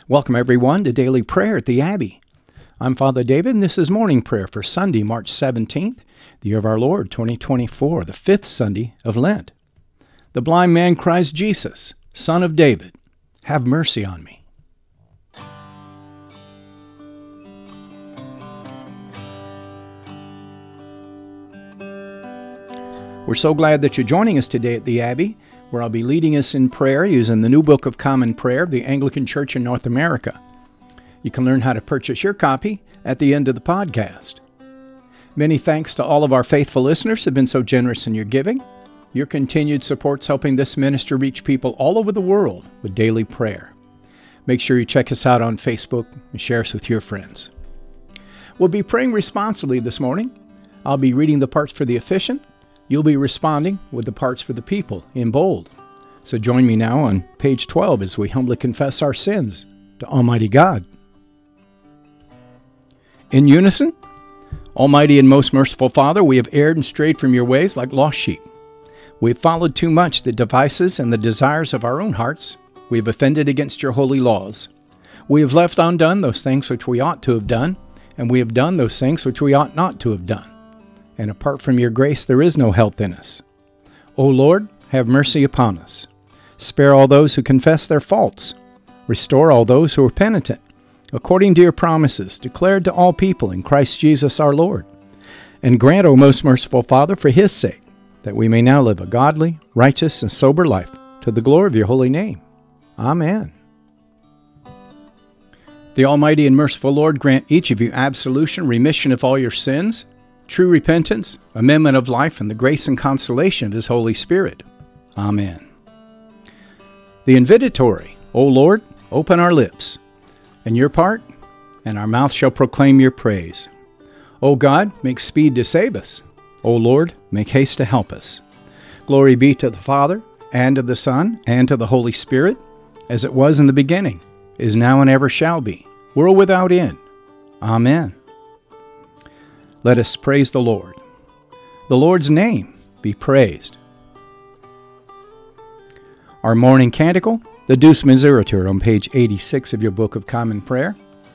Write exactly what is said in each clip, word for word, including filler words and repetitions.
Welcome, everyone, to Daily Prayer at the Abbey. I'm Father David, and this is morning prayer for Sunday, March seventeenth, the year of our Lord, twenty twenty-four, the fifth Sunday of Lent. The blind man cries, Jesus, Son of David, have mercy on me. We're so glad that you're joining us today at the Abbey, where I'll be leading us in prayer using the New Book of Common Prayer of the Anglican Church in North America. You can learn how to purchase your copy at the end of the podcast. Many thanks to all of our faithful listeners who have been so generous in your giving. Your continued support's helping this ministry reach people all over the world with daily prayer. Make sure you check us out on Facebook and share us with your friends. We'll be praying responsibly this morning. I'll be reading the parts for the efficient. You'll be responding with the parts for the people in bold. So join me now on page twelve as we humbly confess our sins to Almighty God. In unison, Almighty and most merciful Father, we have erred and strayed from your ways like lost sheep. We have followed too much the devices and the desires of our own hearts. We have offended against your holy laws. We have left undone those things which we ought to have done, and we have done those things which we ought not to have done. And apart from your grace, there is no health in us. O Lord, have mercy upon us. Spare all those who confess their faults. Restore all those who are penitent, according to your promises, declared to all people in Christ Jesus our Lord. And grant, O most merciful Father, for his sake, that we may now live a godly, righteous, and sober life, to the glory of your holy name. Amen. The Almighty and merciful Lord grant each of you absolution, remission of all your sins, true repentance, amendment of life, and the grace and consolation of his Holy Spirit. Amen. The invitatory, O Lord, open our lips, and your part, and our mouth shall proclaim your praise. O God, make speed to save us. O Lord, make haste to help us. Glory be to the Father, and to the Son, and to the Holy Spirit, as it was in the beginning, is now, and ever shall be, world without end. Amen. Let us praise the Lord. The Lord's name be praised. Our morning canticle, the Deus Miseritor, on page eighty-six of your Book of Common Prayer.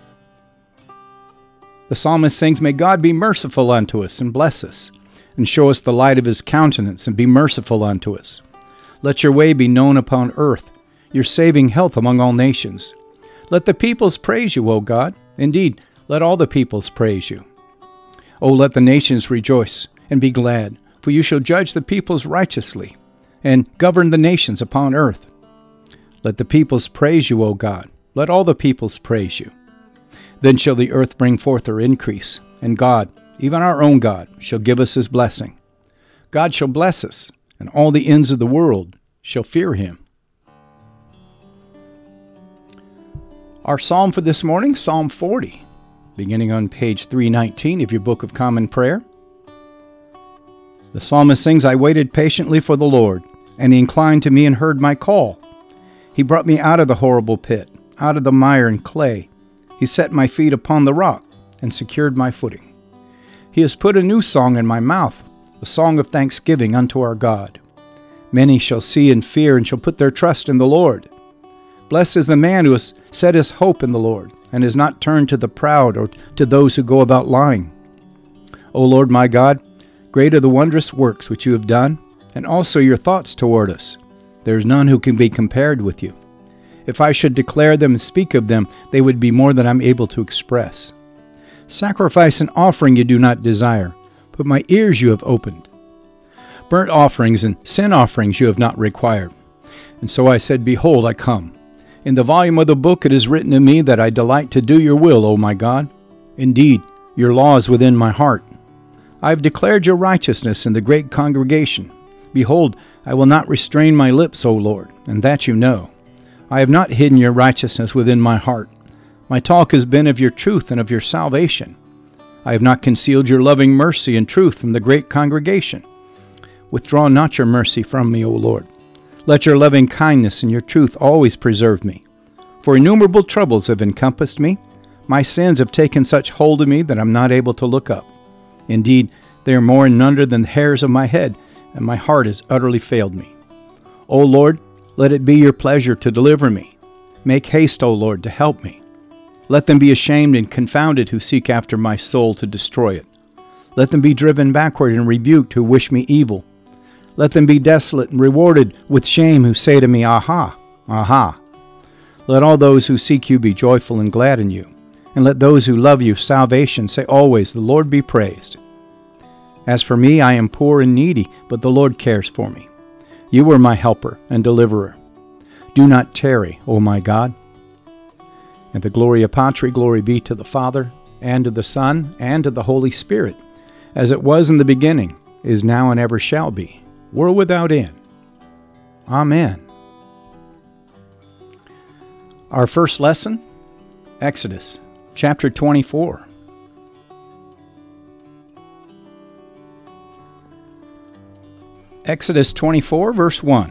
The psalmist sings, May God be merciful unto us and bless us, and show us the light of his countenance, and be merciful unto us. Let your way be known upon earth, your saving health among all nations. Let the peoples praise you, O God. Indeed, let all the peoples praise you. O let the nations rejoice and be glad, for you shall judge the peoples righteously, and govern the nations upon earth. Let the peoples praise you, O God. Let all the peoples praise you. Then shall the earth bring forth her increase, and God, even our own God, shall give us his blessing. God shall bless us, and all the ends of the world shall fear him. Our psalm for this morning, Psalm forty. Beginning on page three nineteen of your Book of Common Prayer. The psalmist sings, I waited patiently for the Lord, and he inclined to me and heard my call. He brought me out of the horrible pit, out of the mire and clay. He set my feet upon the rock and secured my footing. He has put a new song in my mouth, a song of thanksgiving unto our God. Many shall see and fear and shall put their trust in the Lord. Blessed is the man who has set his hope in the Lord, and is not turned to the proud or to those who go about lying. O Lord my God, great are the wondrous works which you have done, and also your thoughts toward us. There is none who can be compared with you. If I should declare them and speak of them, they would be more than I'm able to express. Sacrifice and offering you do not desire, but my ears you have opened. Burnt offerings and sin offerings you have not required. And so I said, Behold, I come. In the volume of the book it is written of me that I delight to do your will, O my God. Indeed, your law is within my heart. I have declared your righteousness in the great congregation. Behold, I will not restrain my lips, O Lord, and that you know. I have not hidden your righteousness within my heart. My talk has been of your truth and of your salvation. I have not concealed your loving mercy and truth from the great congregation. Withdraw not your mercy from me, O Lord. Let your loving kindness and your truth always preserve me. For innumerable troubles have encompassed me. My sins have taken such hold of me that I'm not able to look up. Indeed, they are more in number than the hairs of my head, and my heart has utterly failed me. O Lord, let it be your pleasure to deliver me. Make haste, O Lord, to help me. Let them be ashamed and confounded who seek after my soul to destroy it. Let them be driven backward and rebuked who wish me evil. Let them be desolate and rewarded with shame who say to me, Aha, aha. Let all those who seek you be joyful and glad in you. And let those who love you salvation say always, The Lord be praised. As for me, I am poor and needy, but the Lord cares for me. You are my helper and deliverer. Do not tarry, O my God. And the Gloria Patri, glory be to the Father, and to the Son, and to the Holy Spirit, as it was in the beginning, is now, and ever shall be, world without end. Amen. Our first lesson, Exodus chapter twenty-four. Exodus twenty-four, verse one.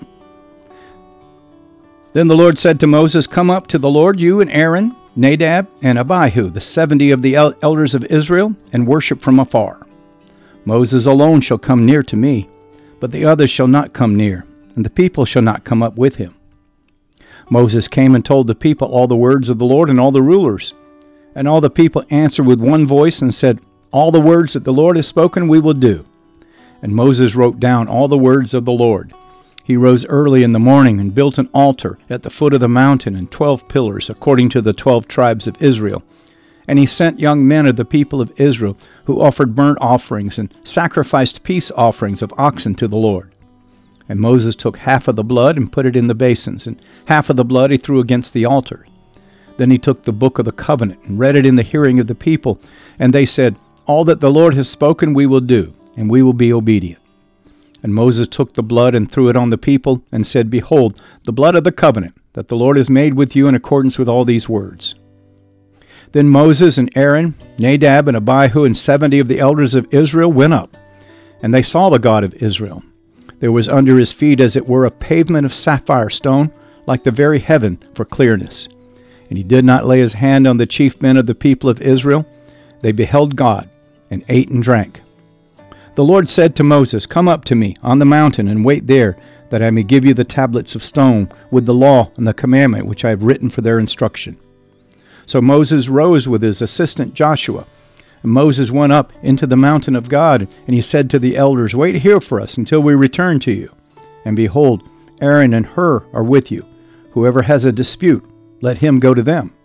Then the Lord said to Moses, Come up to the Lord, you and Aaron, Nadab, and Abihu, the seventy of the el- elders of Israel, and worship from afar. Moses alone shall come near to me, but the others shall not come near, and the people shall not come up with him. Moses came and told the people all the words of the Lord and all the rulers. And all the people answered with one voice and said, All the words that the Lord has spoken we will do. And Moses wrote down all the words of the Lord. He rose early in the morning and built an altar at the foot of the mountain and twelve pillars according to the twelve tribes of Israel. And he sent young men of the people of Israel who offered burnt offerings and sacrificed peace offerings of oxen to the Lord. And Moses took half of the blood and put it in the basins, and half of the blood he threw against the altar. Then he took the book of the covenant and read it in the hearing of the people, and they said, All that the Lord has spoken we will do, and we will be obedient. And Moses took the blood and threw it on the people, and said, Behold, the blood of the covenant that the Lord has made with you in accordance with all these words. Then Moses and Aaron, Nadab and Abihu, and seventy of the elders of Israel went up, and they saw the God of Israel. There was under his feet as it were a pavement of sapphire stone, like the very heaven for clearness. And he did not lay his hand on the chief men of the people of Israel. They beheld God, and ate and drank. The Lord said to Moses, Come up to me on the mountain, and wait there, that I may give you the tablets of stone, with the law and the commandment which I have written for their instruction. So Moses rose with his assistant Joshua. And Moses went up into the mountain of God, and he said to the elders, Wait here for us until we return to you. And behold, Aaron and Hur are with you. Whoever has a dispute, let him go to them.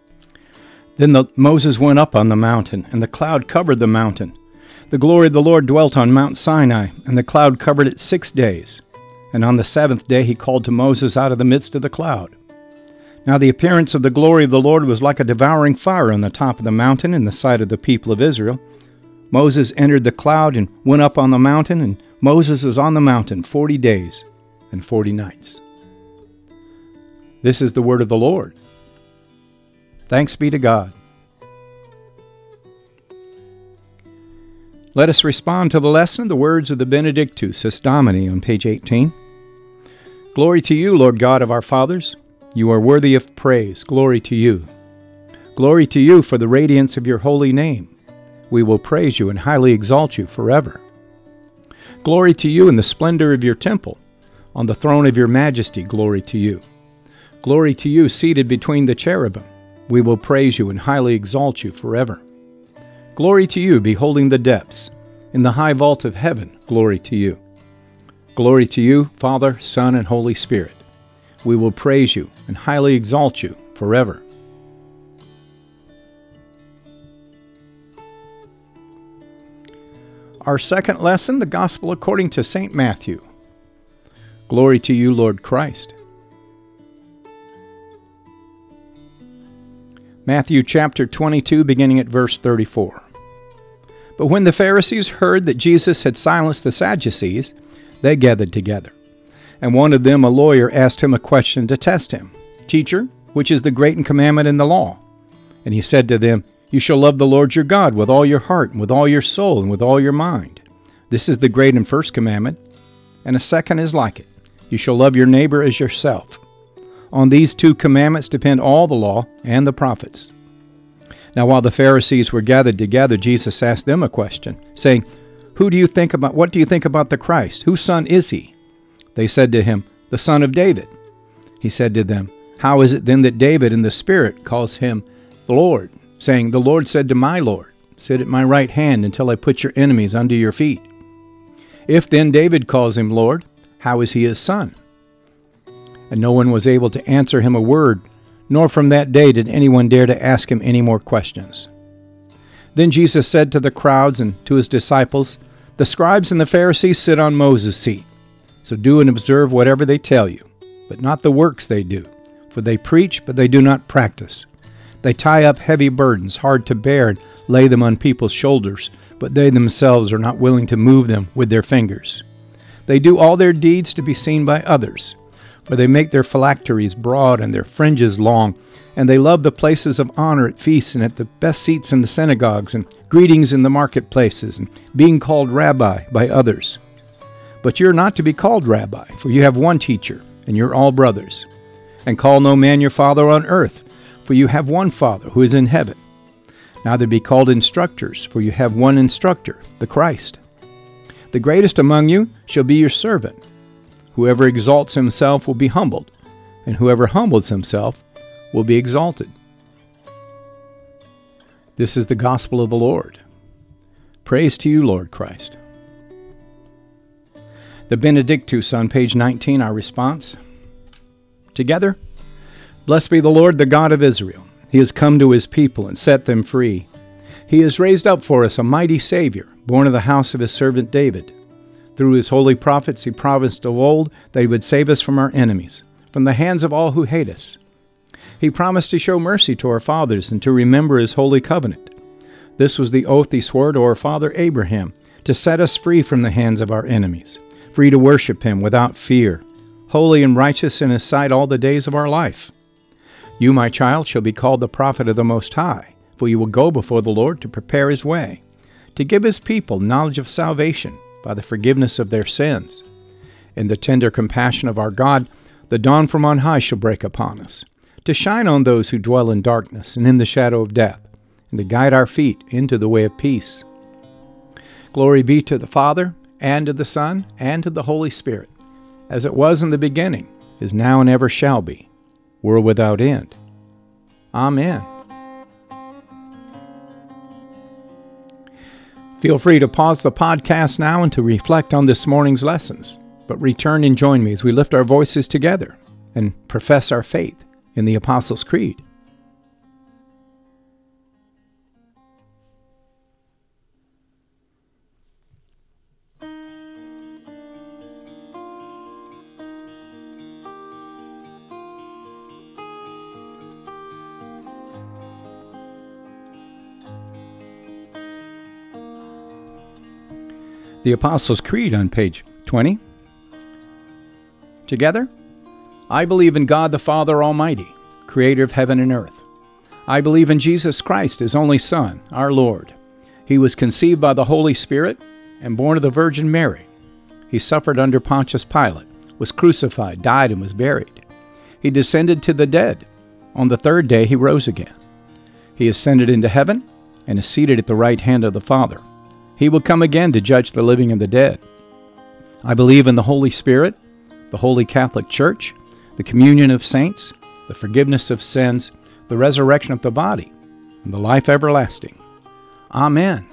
Then the, Moses went up on the mountain, and the cloud covered the mountain. The glory of the Lord dwelt on Mount Sinai, and the cloud covered it six days. And on the seventh day he called to Moses out of the midst of the cloud. Now the appearance of the glory of the Lord was like a devouring fire on the top of the mountain in the sight of the people of Israel. Moses entered the cloud and went up on the mountain, and Moses was on the mountain forty days and forty nights. This is the word of the Lord. Thanks be to God. Let us respond to the lesson, the words of the Benedictus Est Domini on page eighteen. Glory to you, Lord God of our fathers. You are worthy of praise. Glory to you. Glory to you for the radiance of your holy name. We will praise you and highly exalt you forever. Glory to you in the splendor of your temple. On the throne of your majesty, glory to you. Glory to you seated between the cherubim. We will praise you and highly exalt you forever. Glory to you, beholding the depths. In the high vault of heaven, glory to you. Glory to you, Father, Son, and Holy Spirit. We will praise you and highly exalt you forever. Our second lesson, the Gospel according to Saint Matthew. Glory to you, Lord Christ. Matthew chapter twenty-two, beginning at verse thirty-four. But when the Pharisees heard that Jesus had silenced the Sadducees, they gathered together. And one of them, a lawyer, asked him a question to test him. Teacher, which is the great commandment in the law? And he said to them, You shall love the Lord your God with all your heart, and with all your soul, and with all your mind. This is the great and first commandment. And a second is like it. You shall love your neighbor as yourself. On these two commandments depend all the law and the prophets. Now while the Pharisees were gathered together, Jesus asked them a question, saying, Who do you think about, what do you think about the Christ? Whose son is he? They said to him, The son of David. He said to them, How is it then that David in the Spirit calls him the Lord, saying, "The Lord said to my Lord, sit at my right hand until I put your enemies under your feet"? If then David calls him Lord, how is he his son? And no one was able to answer him a word, nor from that day did anyone dare to ask him any more questions. Then Jesus said to the crowds and to his disciples, "The scribes and the Pharisees sit on Moses' seat. So do and observe whatever they tell you, but not the works they do. For they preach, but they do not practice. They tie up heavy burdens, hard to bear, and lay them on people's shoulders, but they themselves are not willing to move them with their fingers. They do all their deeds to be seen by others, for they make their phylacteries broad and their fringes long, and they love the places of honor at feasts and at the best seats in the synagogues, and greetings in the marketplaces, and being called rabbi by others. But you are not to be called rabbi, for you have one teacher, and you're all brothers. And call no man your father on earth, for you have one Father who is in heaven. Neither be called instructors, for you have one instructor, the Christ. The greatest among you shall be your servant. Whoever exalts himself will be humbled, and whoever humbles himself will be exalted." This is the gospel of the Lord. Praise to you, Lord Christ. The Benedictus on page nineteen, our response. Together, blessed be the Lord, the God of Israel. He has come to his people and set them free. He has raised up for us a mighty Savior, born of the house of his servant David. Through his holy prophets he promised of old that he would save us from our enemies, from the hands of all who hate us. He promised to show mercy to our fathers and to remember his holy covenant. This was the oath he swore to our father Abraham, to set us free from the hands of our enemies, free to worship him without fear, holy and righteous in his sight all the days of our life. You, my child, shall be called the prophet of the Most High, for you will go before the Lord to prepare his way, to give his people knowledge of salvation by the forgiveness of their sins. In the tender compassion of our God, the dawn from on high shall break upon us, to shine on those who dwell in darkness and in the shadow of death, and to guide our feet into the way of peace. Glory be to the Father, and to the Son, and to the Holy Spirit, as it was in the beginning, is now, and ever shall be, world without end. Amen. Feel free to pause the podcast now and to reflect on this morning's lessons, but return and join me as we lift our voices together and profess our faith in the Apostles' Creed. The Apostles' Creed on page twenty. Together, I believe in God the Father Almighty, creator of heaven and earth. I believe in Jesus Christ, his only Son, our Lord. He was conceived by the Holy Spirit and born of the Virgin Mary. He suffered under Pontius Pilate, was crucified, died, and was buried. He descended to the dead. On the third day he rose again. He ascended into heaven and is seated at the right hand of the Father. He will come again to judge the living and the dead. I believe in the Holy Spirit, the Holy Catholic Church, the communion of saints, the forgiveness of sins, the resurrection of the body, and the life everlasting. Amen.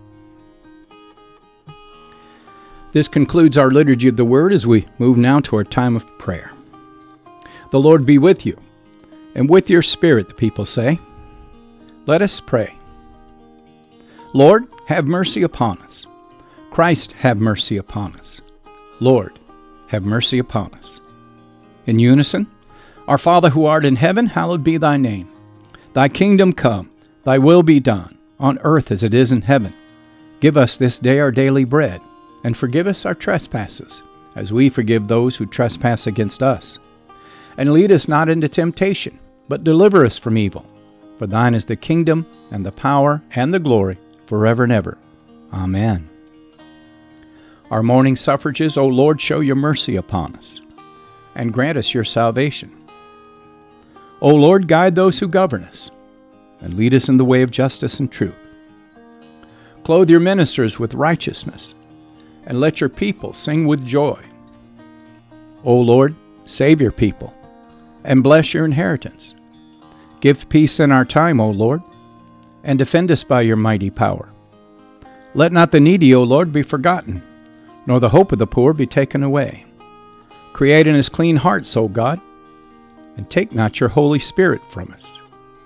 This concludes our Liturgy of the Word as we move now to our time of prayer. The Lord be with you, and with your spirit, the people say. Let us pray. Lord, have mercy upon us. Christ, have mercy upon us. Lord, have mercy upon us. In unison, Our Father who art in heaven, hallowed be thy name. Thy kingdom come, thy will be done, on earth as it is in heaven. Give us this day our daily bread, and forgive us our trespasses, as we forgive those who trespass against us. And lead us not into temptation, but deliver us from evil. For thine is the kingdom, and the power, and the glory, forever and ever. Amen. Our morning suffrages, O Lord, show your mercy upon us, and grant us your salvation. O Lord, guide those who govern us, and lead us in the way of justice and truth. Clothe your ministers with righteousness, and let your people sing with joy. O Lord, save your people, and bless your inheritance. Give peace in our time, O Lord, and defend us by your mighty power. Let not the needy, O Lord, be forgotten, nor the hope of the poor be taken away. Create in us clean hearts, O God, and take not your Holy Spirit from us.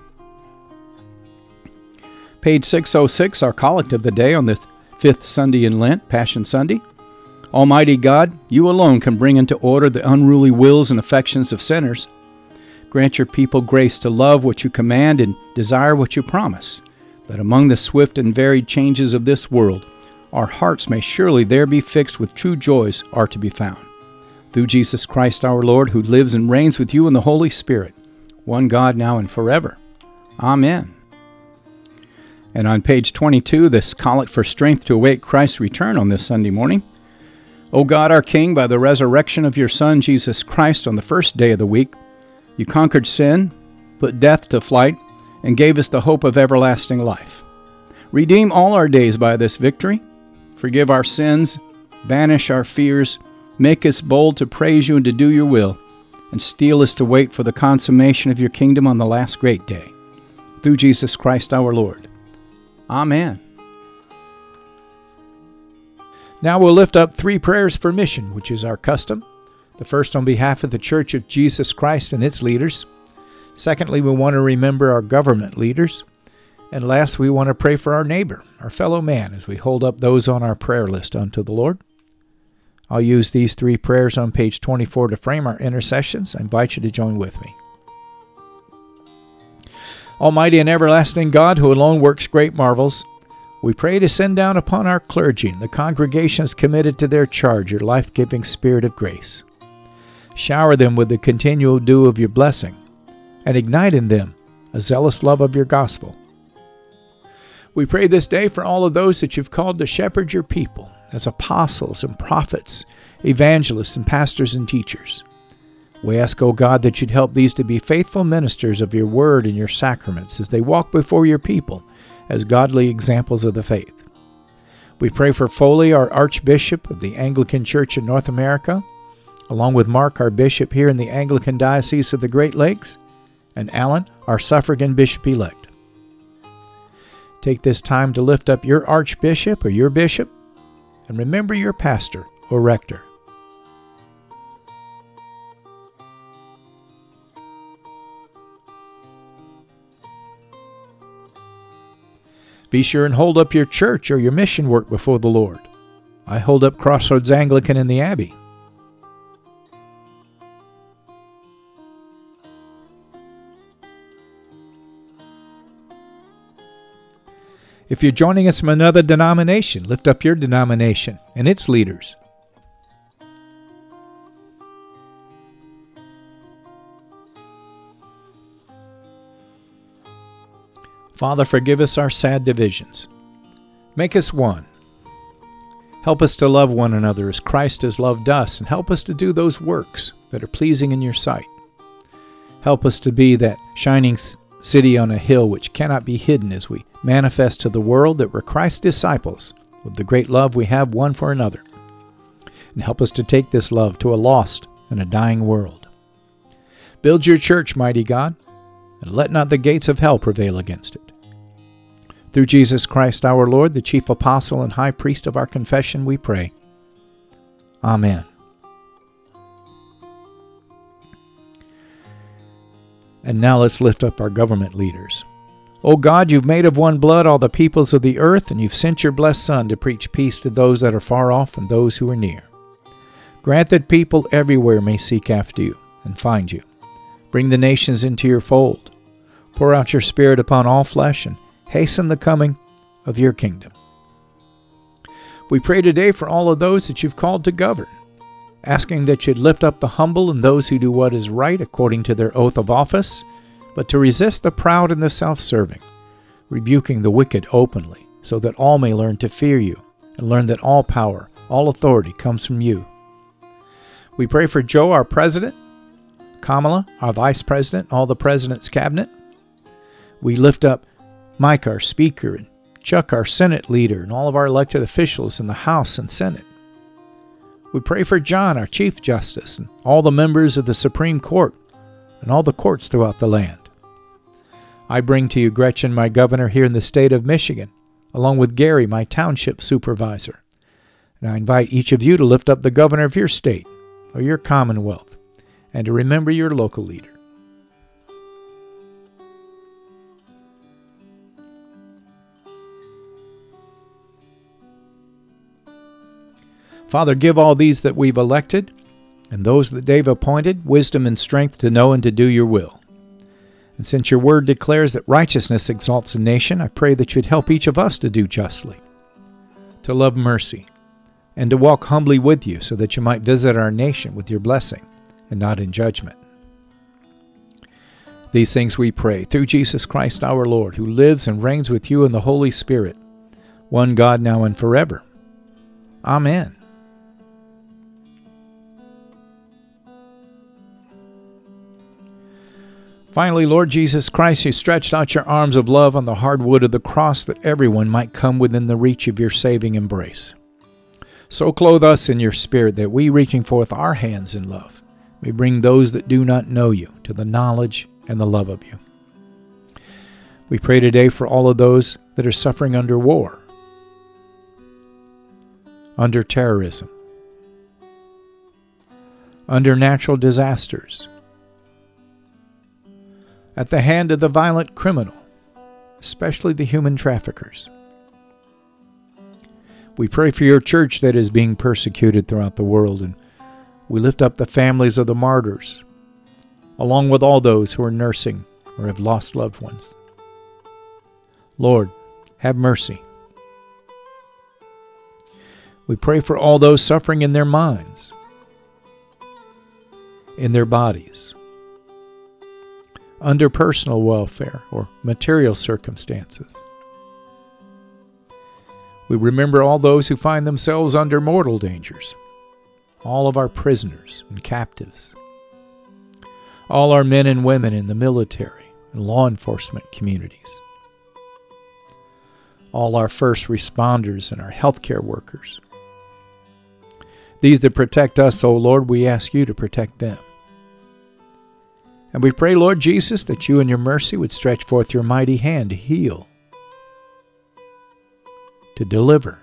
Page six oh six, our collect of the day on the fifth Sunday in Lent, Passion Sunday. Almighty God, you alone can bring into order the unruly wills and affections of sinners. Grant your people grace to love what you command and desire what you promise, that among the swift and varied changes of this world, our hearts may surely there be fixed with true joys are to be found. Through Jesus Christ our Lord, who lives and reigns with you in the Holy Spirit, one God now and forever. Amen. And on page twenty-two, this collect for strength to await Christ's return on this Sunday morning. O God, our King, by the resurrection of your Son, Jesus Christ, on the first day of the week, you conquered sin, put death to flight, and gave us the hope of everlasting life. Redeem all our days by this victory. Forgive our sins, banish our fears, make us bold to praise you and to do your will, and steel us to wait for the consummation of your kingdom on the last great day. Through Jesus Christ our Lord. Amen. Now we'll lift up three prayers for mission, which is our custom. The first on behalf of the Church of Jesus Christ and its leaders. Secondly, we want to remember our government leaders. And last, we want to pray for our neighbor, our fellow man, as we hold up those on our prayer list unto the Lord. I'll use these three prayers on page twenty-four to frame our intercessions. I invite you to join with me. Almighty and everlasting God, who alone works great marvels, we pray to send down upon our clergy and the congregations committed to their charge your life-giving spirit of grace. Shower them with the continual dew of your blessing, and ignite in them a zealous love of your gospel. We pray this day for all of those that you've called to shepherd your people as apostles and prophets, evangelists and pastors and teachers. We ask, O God, that you'd help these to be faithful ministers of your word and your sacraments as they walk before your people as godly examples of the faith. We pray for Foley, our Archbishop of the Anglican Church in North America, along with Mark, our bishop here in the Anglican Diocese of the Great Lakes, and Alan, our suffragan bishop-elect. Take this time to lift up your archbishop or your bishop, and remember your pastor or rector. Be sure and hold up your church or your mission work before the Lord. I hold up Crossroads Anglican in the Abbey. If you're joining us from another denomination, lift up your denomination and its leaders. Father, forgive us our sad divisions. Make us one. Help us to love one another as Christ has loved us, and help us to do those works that are pleasing in your sight. Help us to be that shining city on a hill which cannot be hidden as we manifest to the world that we're Christ's disciples with the great love we have one for another. And help us to take this love to a lost and a dying world. Build your church, mighty God, and let not the gates of hell prevail against it. Through Jesus Christ our Lord, the chief apostle and high priest of our confession, we pray. Amen. And now let's lift up our government leaders. O God, you've made of one blood all the peoples of the earth, and you've sent your blessed Son to preach peace to those that are far off and those who are near. Grant that people everywhere may seek after you and find you. Bring the nations into your fold. Pour out your Spirit upon all flesh and hasten the coming of your kingdom. We pray today for all of those that you've called to govern, asking that you'd lift up the humble and those who do what is right according to their oath of office, but to resist the proud and the self-serving, rebuking the wicked openly, so that all may learn to fear you and learn that all power, all authority comes from you. We pray for Joe, our president, Kamala, our vice president, all the president's cabinet. We lift up Mike, our speaker, and Chuck, our Senate leader, and all of our elected officials in the House and Senate. We pray for John, our Chief Justice, and all the members of the Supreme Court, and all the courts throughout the land. I bring to you Gretchen, my governor here in the state of Michigan, along with Gary, my township supervisor. And I invite each of you to lift up the governor of your state or your commonwealth and to remember your local leader. Father, give all these that we've elected and those that they've appointed wisdom and strength to know and to do your will. And since your word declares that righteousness exalts a nation, I pray that you'd help each of us to do justly, to love mercy, and to walk humbly with you so that you might visit our nation with your blessing and not in judgment. These things we pray through Jesus Christ our Lord, who lives and reigns with you in the Holy Spirit, one God now and forever. Amen. Finally, Lord Jesus Christ, you stretched out your arms of love on the hard wood of the cross that everyone might come within the reach of your saving embrace. So clothe us in your Spirit that we, reaching forth our hands in love, may bring those that do not know you to the knowledge and the love of you. We pray today for all of those that are suffering under war, under terrorism, under natural disasters, at the hand of the violent criminal, especially the human traffickers. We pray for your church that is being persecuted throughout the world, and we lift up the families of the martyrs, along with all those who are nursing or have lost loved ones. Lord, have mercy. We pray for all those suffering in their minds, in their bodies, under personal welfare or material circumstances. We remember all those who find themselves under mortal dangers, all of our prisoners and captives, all our men and women in the military and law enforcement communities, all our first responders and our healthcare workers. These that protect us, O Lord, we ask you to protect them. And we pray, Lord Jesus, that you in your mercy would stretch forth your mighty hand to heal, to deliver,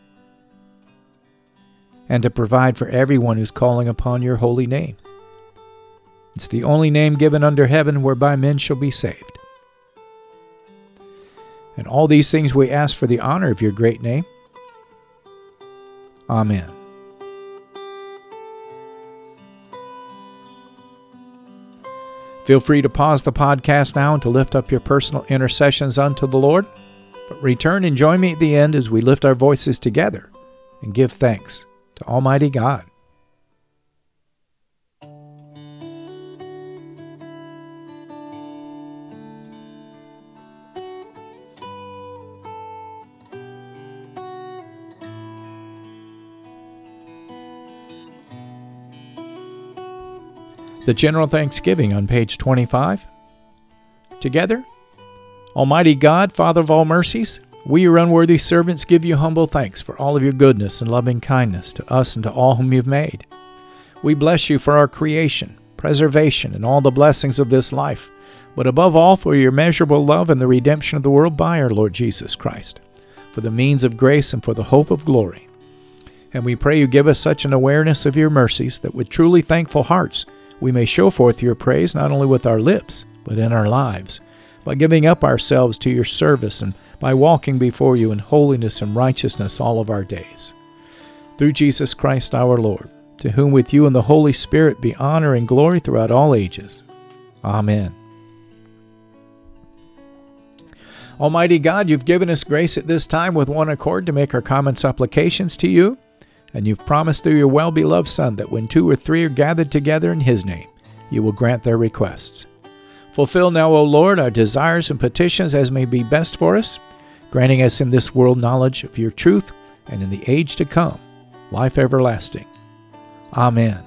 and to provide for everyone who's calling upon your holy name. It's the only name given under heaven whereby men shall be saved. And all these things we ask for the honor of your great name. Amen. Feel free to pause the podcast now and to lift up your personal intercessions unto the Lord. But return and join me at the end as we lift our voices together and give thanks to Almighty God. The General Thanksgiving on page twenty-five. Together, Almighty God, Father of all mercies, we, your unworthy servants, give you humble thanks for all of your goodness and loving kindness to us and to all whom you've made. We bless you for our creation, preservation, and all the blessings of this life, but above all for your immeasurable love and the redemption of the world by our Lord Jesus Christ, for the means of grace and for the hope of glory. And we pray you give us such an awareness of your mercies that with truly thankful hearts we may show forth your praise not only with our lips, but in our lives, by giving up ourselves to your service and by walking before you in holiness and righteousness all of our days. Through Jesus Christ our Lord, to whom with you and the Holy Spirit be honor and glory throughout all ages. Amen. Almighty God, you've given us grace at this time with one accord to make our common supplications to you. And you've promised through your well-beloved Son that when two or three are gathered together in his name, you will grant their requests. Fulfill now, O Lord, our desires and petitions as may be best for us, granting us in this world knowledge of your truth, and in the age to come, life everlasting. Amen.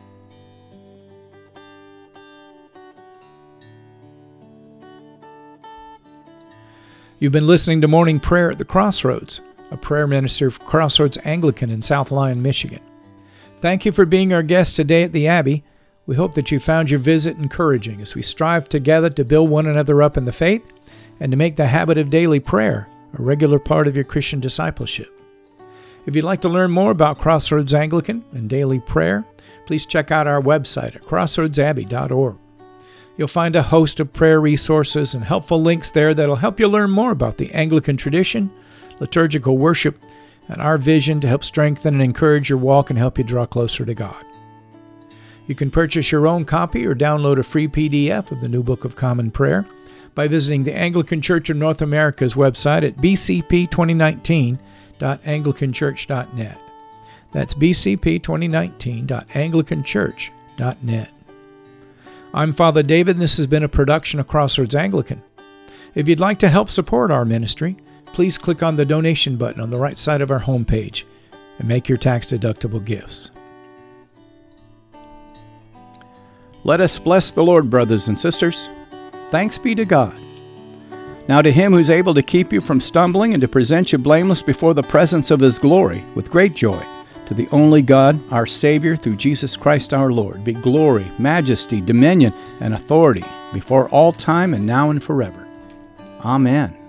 You've been listening to Morning Prayer at the Crossroads, a prayer minister of Crossroads Anglican in South Lyon, Michigan. Thank you for being our guest today at the Abbey. We hope that you found your visit encouraging as we strive together to build one another up in the faith and to make the habit of daily prayer a regular part of your Christian discipleship. If you'd like to learn more about Crossroads Anglican and daily prayer, please check out our website at crossroads abbey dot org. You'll find a host of prayer resources and helpful links there that'll help you learn more about the Anglican tradition, liturgical worship, and our vision to help strengthen and encourage your walk and help you draw closer to God. You can purchase your own copy or download a free P D F of the New Book of Common Prayer by visiting the Anglican Church of North America's website at b c p twenty nineteen dot anglican church dot net. That's b c p twenty nineteen dot anglican church dot net. I'm Father David, and this has been a production of Crossroads Anglican. If you'd like to help support our ministry, please click on the donation button on the right side of our homepage and make your tax-deductible gifts. Let us bless the Lord, brothers and sisters. Thanks be to God. Now to him who's able to keep you from stumbling and to present you blameless before the presence of his glory with great joy, to the only God, our Savior, through Jesus Christ our Lord, be glory, majesty, dominion, and authority before all time and now and forever. Amen.